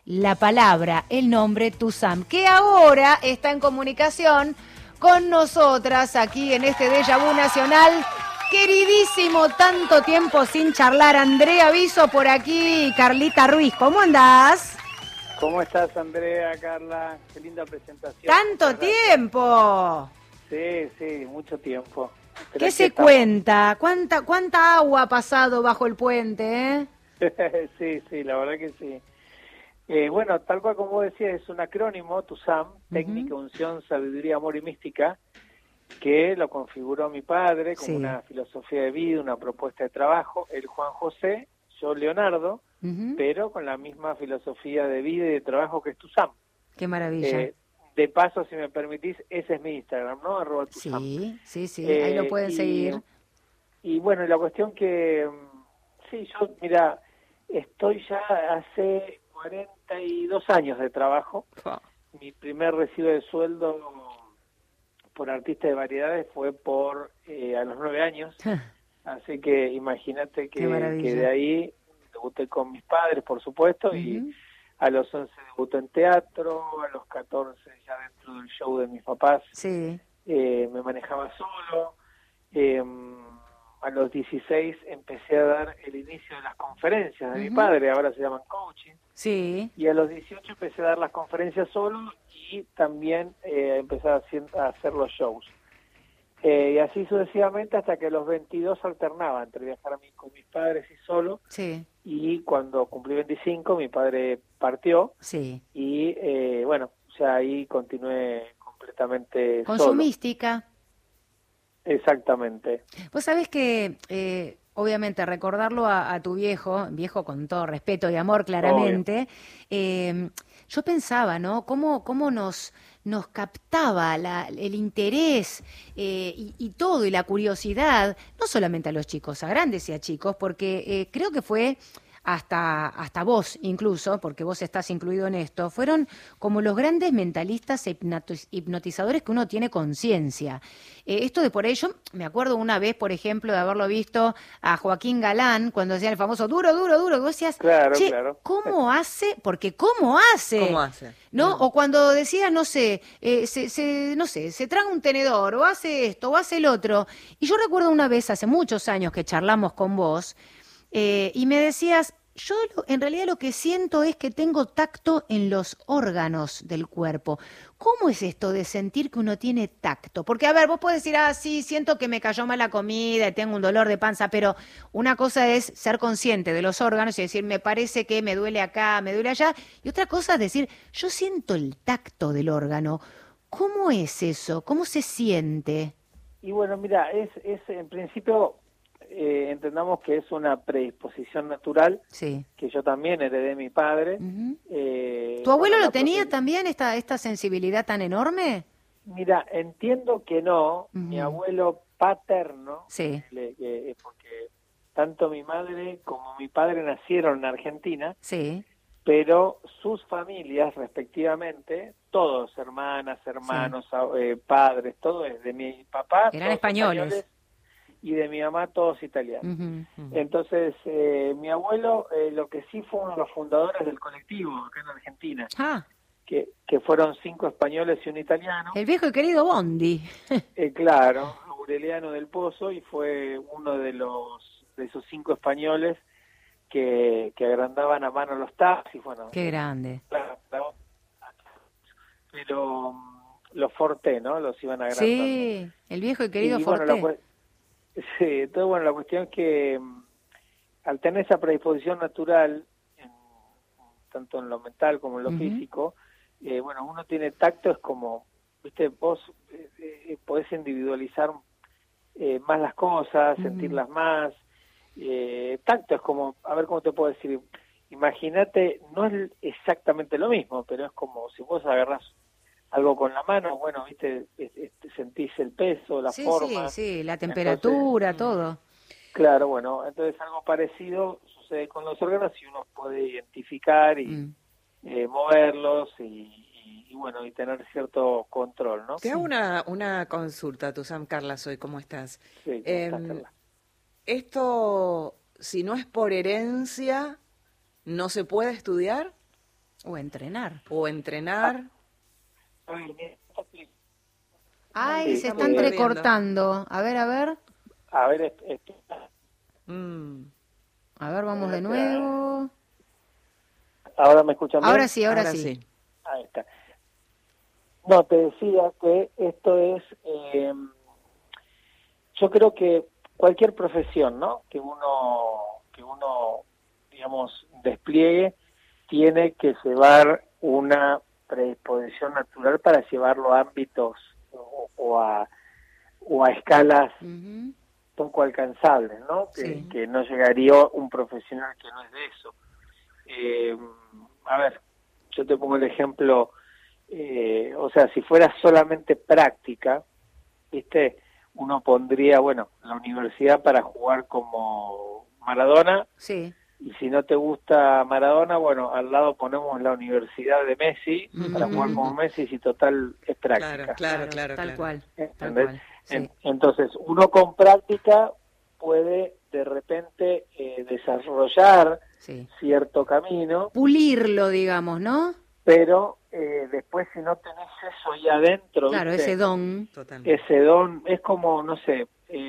la palabra, el nombre Tusam, que ahora está en comunicación con nosotras aquí en este Déjà Vu Nacional. Queridísimo, tanto tiempo sin charlar, Andrea Viso por aquí, Carlita Ruiz, ¿cómo andás? ¿Cómo estás, Andrea, Carla? Qué linda presentación. ¡Tanto tiempo! Sí, mucho tiempo. Pero ¿Qué se cuenta? ¿Cuánta agua ha pasado bajo el puente, Sí, la verdad que sí. Bueno, tal cual como vos decías, es un acrónimo, TUSAM, Técnica, Unción, Sabiduría, Amor y Mística, que lo configuró mi padre como una filosofía de vida, una propuesta de trabajo, el Juan José, yo Leonardo, pero con la misma filosofía de vida y de trabajo que es TUSAM. ¡Qué maravilla! De paso, si me permitís, ese es mi Instagram, ¿no? @TUSAM. Sí, ahí lo pueden seguir. Y bueno, la cuestión que, sí, yo, mira, estoy ya hace 42 años de trabajo. Mi primer recibo de sueldo por artista de variedades fue a los 9 años. Así que imagínate que de ahí debuté con mis padres, por supuesto, y a los 11 debuté en teatro, a los 14 ya dentro del show de mis papás me manejaba solo. A los 16 empecé a dar el inicio de las conferencias de mi padre, ahora se llaman coaching. Y a los 18 empecé a dar las conferencias solo y también empecé a hacer los shows. Y así sucesivamente hasta que a los 22 alternaba entre viajar con mis padres y solo. Y cuando cumplí 25 mi padre partió. Y bueno, o sea, ahí continué completamente con solo. Su mística. Exactamente. Vos sabés que, obviamente, recordarlo a tu viejo con todo respeto y amor, claramente, yo pensaba, ¿no? Cómo nos captaba el interés y todo, y la curiosidad, no solamente a los chicos, a grandes y a chicos, porque creo que fue hasta vos incluso, porque vos estás incluido en esto, fueron como los grandes mentalistas e hipnotizadores que uno tiene conciencia. Esto de por ello, me acuerdo una vez, por ejemplo, de haberlo visto a Joaquín Galán, cuando decía el famoso duro, vos decías, claro. ¿Cómo hace? Porque ¿cómo hace? ¿No? O cuando decía, no sé, se traga un tenedor, o hace esto, o hace el otro. Y yo recuerdo una vez, hace muchos años que charlamos con vos, y me decías, yo en realidad lo que siento es que tengo tacto en los órganos del cuerpo. ¿Cómo es esto de sentir que uno tiene tacto? Porque, a ver, vos podés decir, sí, siento que me cayó mal la comida y tengo un dolor de panza, pero una cosa es ser consciente de los órganos y decir, me parece que me duele acá, me duele allá, y otra cosa es decir, yo siento el tacto del órgano. ¿Cómo es eso? ¿Cómo se siente? Y bueno, mira, es en principio... entendamos que es una predisposición natural que yo también heredé de mi padre. ¿Tu abuelo lo tenía también, esta sensibilidad tan enorme? Mira, entiendo que no. Mi abuelo paterno, porque tanto mi madre como mi padre nacieron en Argentina, pero sus familias respectivamente, todos, hermanas, hermanos, padres, todo es de mi papá. Eran españoles. Y de mi mamá todos italianos. Entonces, mi abuelo lo que sí fue uno de los fundadores del colectivo acá en Argentina, que fueron 5 españoles y un italiano. El viejo y querido Bondi. Claro, Aureliano del Pozo, y fue uno de esos 5 españoles que agrandaban a mano los taxis. Bueno, qué grande. Pero los Forte, ¿no? Los iban agrandando. Sí, el viejo y querido Forte. Bueno, sí, entonces, bueno, la cuestión es que al tener esa predisposición natural, tanto en lo mental como en lo físico, bueno, uno tiene tacto, es como, viste, vos podés individualizar más las cosas, sentirlas más. Tacto es como, a ver cómo te puedo decir, imagínate, no es exactamente lo mismo, pero es como si vos agarrás algo con la mano, bueno, viste, sentís el peso, la forma. Sí, la temperatura, todo. Claro, bueno, entonces algo parecido sucede con los órganos y uno puede identificar y moverlos y bueno, y tener cierto control, ¿no? Te hago una consulta, Tusam. Carla, soy, ¿cómo estás? Sí, ¿cómo estás, Carla? Esto, si no es por herencia, ¿no se puede estudiar? O entrenar. Ay, se está entrecortando. A ver. A ver, A ver, vamos de nuevo. ¿Ahora me escuchan bien? Ahora sí. Ahí está. No, te decía que esto es... yo creo que cualquier profesión, ¿no? que uno, digamos, despliegue, tiene que llevar una predisposición natural para llevarlo a ámbitos o a escalas poco alcanzables, ¿no? Que no llegaría un profesional que no es de eso. A ver, yo te pongo el ejemplo, o sea, si fuera solamente práctica, ¿viste? Uno pondría, la universidad para jugar como Maradona. Sí. Y si no te gusta Maradona, al lado ponemos la Universidad de Messi para jugar como Messi, si total es práctica. Claro. Tal cual. Sí. Entonces, uno con práctica puede de repente desarrollar cierto camino. Pulirlo, digamos, ¿no? Pero después si no tenés eso ahí adentro, claro, ¿viste? ese don. Ese don es como, no sé,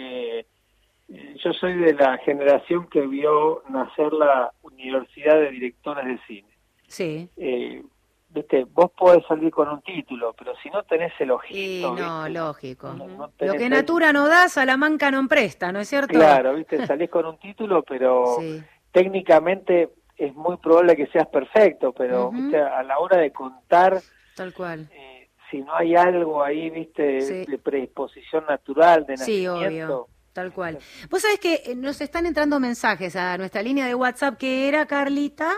yo soy de la generación que vio nacer la Universidad de Directores de Cine. Sí. ¿Viste? Vos podés salir con un título, pero si no tenés el ojito... no, ¿viste? lógico. No lo que natura no da, Salamanca no presta, ¿no es cierto? Claro, ¿viste? Salís con un título, pero técnicamente es muy probable que seas perfecto, pero ¿viste? A la hora de contar... Tal cual. Si no hay algo ahí, ¿viste? De predisposición natural, de nacimiento... Sí, obvio. Tal cual. Vos sabés que nos están entrando mensajes a nuestra línea de WhatsApp, que era, Carlita...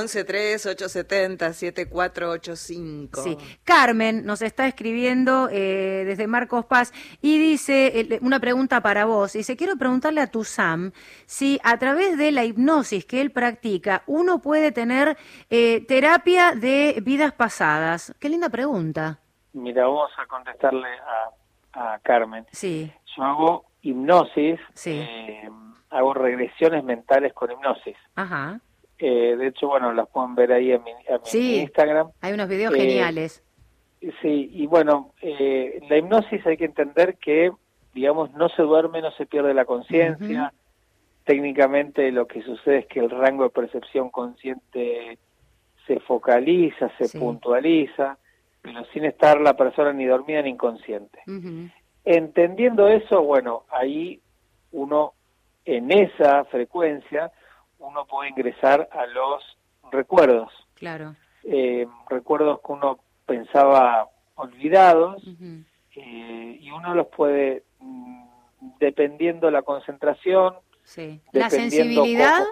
1138707485. Sí. Carmen nos está escribiendo desde Marcos Paz y dice, una pregunta para vos, dice, quiero preguntarle a tu Sam si a través de la hipnosis que él practica uno puede tener terapia de vidas pasadas. Qué linda pregunta. Mira, vamos a contestarle a Carmen. Sí. Yo hago hipnosis, hago regresiones mentales con hipnosis. Ajá. De hecho, las pueden ver ahí en mi Instagram. Hay unos videos geniales. Sí, y la hipnosis hay que entender que, digamos, no se duerme, no se pierde la conciencia. Técnicamente lo que sucede es que el rango de percepción consciente se focaliza, se puntualiza, pero sin estar la persona ni dormida ni inconsciente. Entendiendo eso, ahí uno, en esa frecuencia, uno puede ingresar a los recuerdos. Claro. Recuerdos que uno pensaba olvidados, y uno los puede, dependiendo la concentración, la sensibilidad.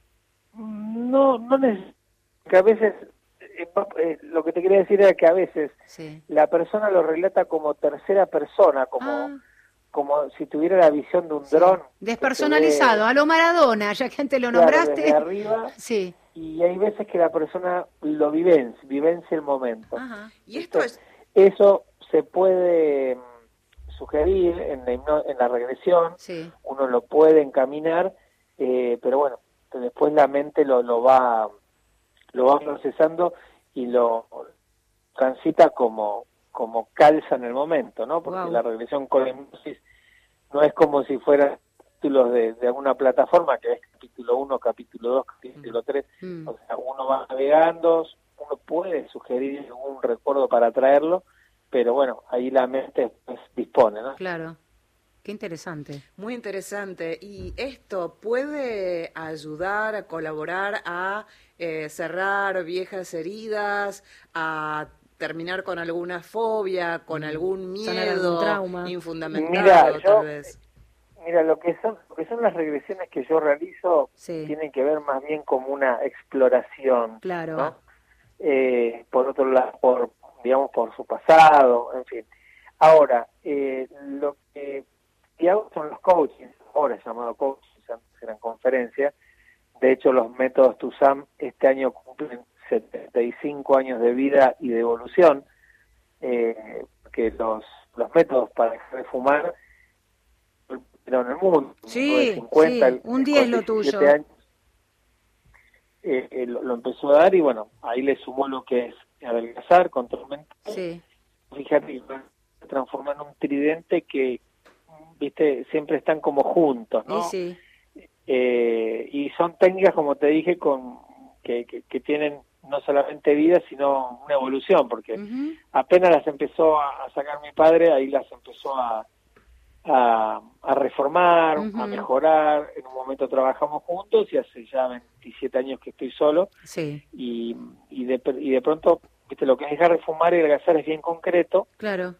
No necesariamente, que a veces... lo que te quería decir era que a veces la persona lo relata como tercera persona, como si tuviera la visión de un dron. Despersonalizado, a lo Maradona, ya que antes lo nombraste. Desde arriba, y hay veces que la persona lo vivencia el momento. Ajá. Y esto Eso se puede sugerir en la regresión, uno lo puede encaminar, pero después la mente lo va procesando y lo transita como calza en el momento, ¿no? Porque la regresión con la hipnosis no es como si fueran títulos de alguna plataforma, que es capítulo 1, capítulo 2, capítulo 3, o sea, uno va navegando, uno puede sugerir algún recuerdo para traerlo, pero ahí la mente pues, dispone, ¿no? Claro. Qué interesante. Muy interesante. ¿Y esto puede ayudar, a colaborar a cerrar viejas heridas, a terminar con alguna fobia, con algún miedo trauma infundamentado, tal vez? Mira, lo que son las regresiones que yo realizo tienen que ver más bien como una exploración, claro, ¿no? Por otro lado, por su pasado, en fin. Ahora, lo que hago son los coachings, ahora llamado coachings, antes eran conferencias. De hecho, los métodos TUSAM este año cumplen 75 años de vida y de evolución, que los métodos para dejar de fumar en el mundo, 50, un 10 lo tuyo. Años. lo empezó a dar y bueno, ahí le sumó lo que es adelgazar, control mental. Sí. Fíjate, se transforma en un tridente que, viste, siempre están como juntos, ¿no? Sí. Y son técnicas, como te dije, que tienen no solamente vida, sino una evolución, porque apenas las empezó a sacar mi padre, ahí las empezó a reformar, a mejorar. En un momento trabajamos juntos y hace ya 27 años que estoy solo. Sí. Y de pronto, viste, lo que es dejar de fumar y adelgazar es bien concreto. Claro.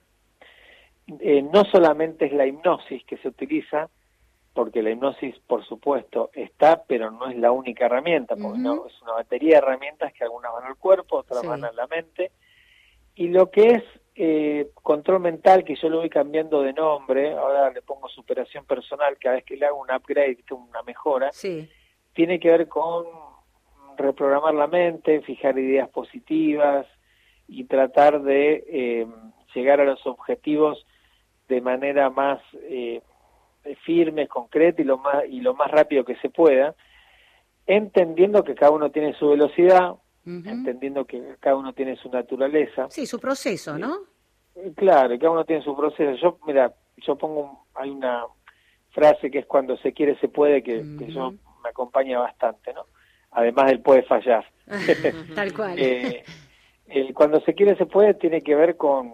No solamente es la hipnosis que se utiliza, porque la hipnosis, por supuesto, está, pero no es la única herramienta, porque no, es una batería de herramientas que algunas van al cuerpo, otras van a la mente. Y lo que es control mental, que yo lo voy cambiando de nombre, ahora le pongo superación personal, cada vez que le hago un upgrade, una mejora, tiene que ver con reprogramar la mente, fijar ideas positivas y tratar de llegar a los objetivos de manera más firme, concreta y lo más rápido que se pueda, entendiendo que cada uno tiene su velocidad, entendiendo que cada uno tiene su naturaleza. Sí, su proceso, ¿no? Claro, cada uno tiene su proceso. Yo hay una frase que es cuando se quiere se puede, que yo me acompaña bastante, ¿no? Además del puede fallar. Tal cual. Cuando se quiere se puede tiene que ver con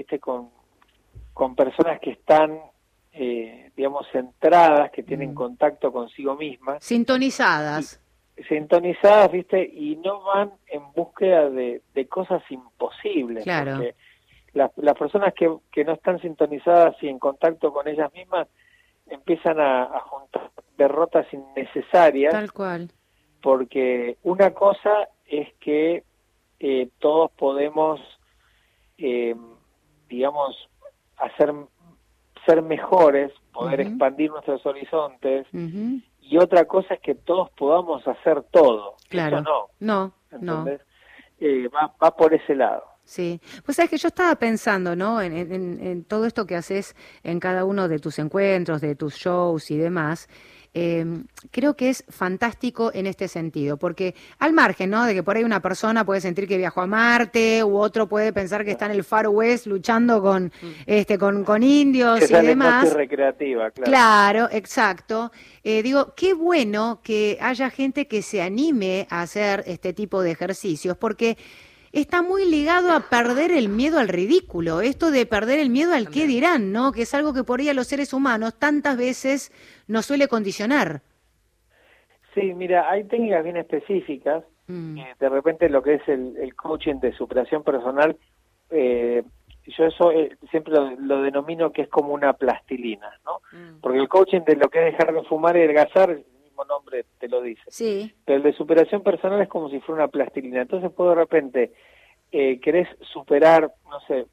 personas que están, digamos, centradas, que tienen contacto consigo mismas. Sintonizadas, ¿viste? Y no van en búsqueda de cosas imposibles. Claro. Porque las personas que no están sintonizadas y en contacto con ellas mismas empiezan a juntar derrotas innecesarias. Tal cual. Porque una cosa es que todos podemos, digamos, ser mejores, poder expandir nuestros horizontes, y otra cosa es que todos podamos hacer todo. Claro. Eso no. ¿Entendés? Va por ese lado. Sí, pues sabes que yo estaba pensando, ¿no? En todo esto que haces en cada uno de tus encuentros, de tus shows y demás. Creo que es fantástico en este sentido, porque al margen, ¿no?, de que por ahí una persona puede sentir que viajó a Marte, u otro puede pensar que está en el Far West luchando con indios y demás. Es recreativa, claro. Claro, exacto. Digo, qué bueno que haya gente que se anime a hacer este tipo de ejercicios, porque está muy ligado a perder el miedo al ridículo, esto de perder el miedo al qué dirán, ¿no? Que es algo que por ahí a los seres humanos tantas veces nos suele condicionar. Sí, mira, hay técnicas bien específicas. De repente lo que es el coaching de superación personal, yo eso siempre lo denomino que es como una plastilina, ¿no? Porque el coaching de lo que es dejar de fumar y adelgazar, el mismo nombre te lo dice. Sí. Pero el de superación personal es como si fuera una plastilina. Entonces, de repente querés superar, no sé,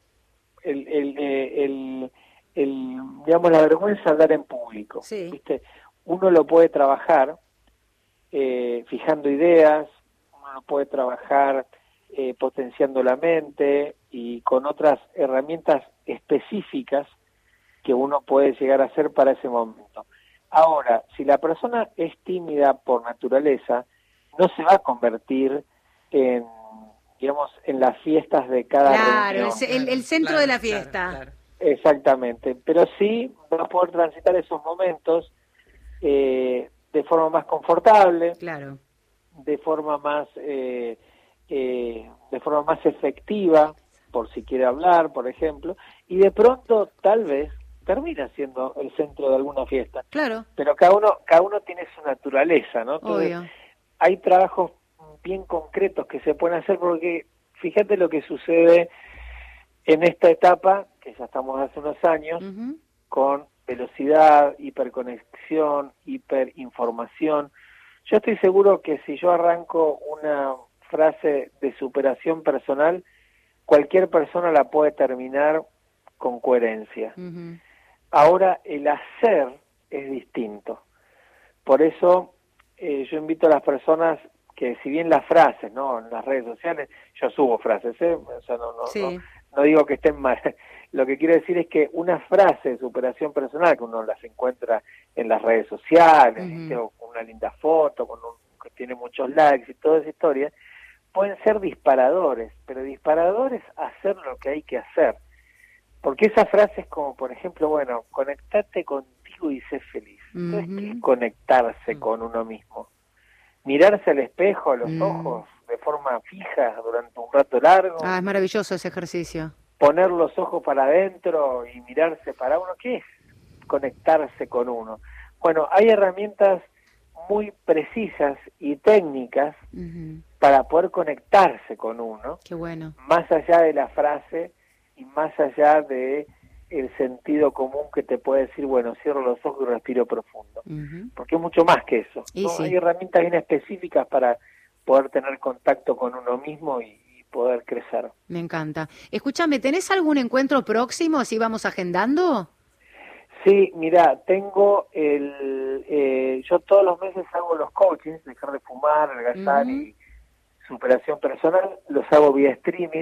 digamos, la vergüenza de hablar en público. Sí. ¿Viste? Uno lo puede trabajar fijando ideas, uno lo puede trabajar potenciando la mente y con otras herramientas específicas que uno puede llegar a hacer para ese momento. Ahora, si la persona es tímida por naturaleza, no se va a convertir en, digamos, en las fiestas de cada reunión. Claro, el centro de la fiesta. Claro. Exactamente, pero sí va a poder transitar esos momentos de forma más confortable, claro, de forma más efectiva, por si quiere hablar, por ejemplo, y de pronto tal vez termina siendo el centro de alguna fiesta. Claro. Pero cada uno tiene su naturaleza, ¿no? Entonces, obvio. Hay trabajos bien concretos que se pueden hacer, porque fíjate lo que sucede en esta etapa, que ya estamos hace unos años, con velocidad, hiperconexión, hiperinformación. Yo estoy seguro que si yo arranco una frase de superación personal, cualquier persona la puede terminar con coherencia. Ahora, el hacer es distinto. Por eso yo invito a las personas que, si bien las frases, ¿no?, en las redes sociales, yo subo frases, o sea, no digo que estén mal. Lo que quiero decir es que una frase de superación personal, que uno las encuentra en las redes sociales, con una linda foto, con que tiene muchos likes y toda esa historia, pueden ser disparadores, pero disparadores a hacer lo que hay que hacer. Porque esas frases como, por ejemplo, bueno, conectate contigo y sé feliz. Entonces, ¿qué es conectarse con uno mismo? Mirarse al espejo, a los ojos, de forma fija, durante un rato largo. Es maravilloso ese ejercicio. Poner los ojos para adentro y mirarse para uno. ¿Qué es conectarse con uno? Bueno, hay herramientas muy precisas y técnicas para poder conectarse con uno. Qué bueno. Más allá de la frase y más allá de el sentido común que te puede decir, bueno, cierro los ojos y respiro profundo. Porque es mucho más que eso, ¿no? Sí. Hay herramientas bien específicas para poder tener contacto con uno mismo y poder crecer. Me encanta. Escúchame, ¿tenés algún encuentro próximo así vamos agendando? Sí, mira, tengo yo todos los meses hago los coachings, dejar de fumar, adelgazar y superación personal, los hago vía streaming.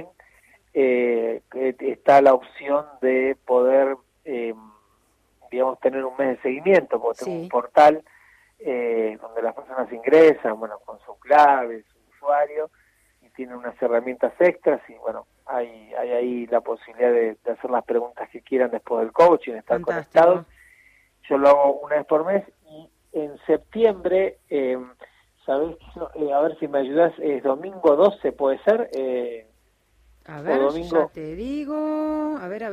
Está la opción de poder, digamos, tener un mes de seguimiento, porque tengo un portal donde las personas ingresan, bueno, con su clave, su usuario, y tienen unas herramientas extras, y bueno, hay ahí la posibilidad de hacer las preguntas que quieran después del coaching, estar conectados. Yo lo hago una vez por mes, y en septiembre, ¿sabés? A ver si me ayudas, es domingo 12, ¿puede ser? A ver, ya te digo. A ver.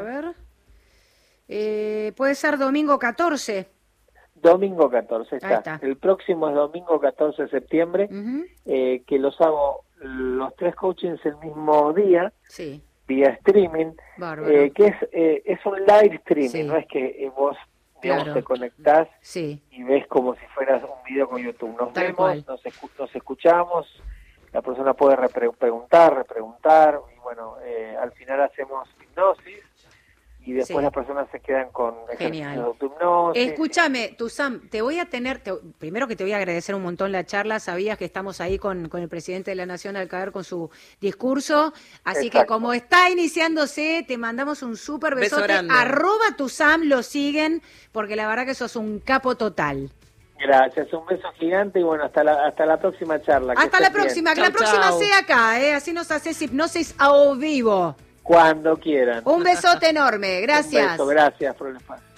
Puede ser domingo 14. Domingo 14, está. El próximo es domingo 14 de septiembre, que los hago los 3 coachings el mismo día, vía streaming, que es un live streaming, no es que vos, digamos, te conectás y ves como si fueras un video con YouTube. Nos vemos, nos escuchamos, la persona puede repreguntar, y bueno, al final hacemos hipnosis y después las personas se quedan con ejercicios de autohipnosis. Escúchame, Tusam, te voy a tener, primero que te voy a agradecer un montón la charla, sabías que estamos ahí con el presidente de la Nación al caer con su discurso, así que como está iniciándose, te mandamos un súper besote, @Tusam, lo siguen, porque la verdad que sos un capo total. Gracias, un beso gigante y bueno, hasta la próxima charla. Hasta la próxima, que la próxima sea acá, así nos haces hipnosis a vivo. Cuando quieran. Un besote enorme, gracias. Un beso, gracias por el espacio.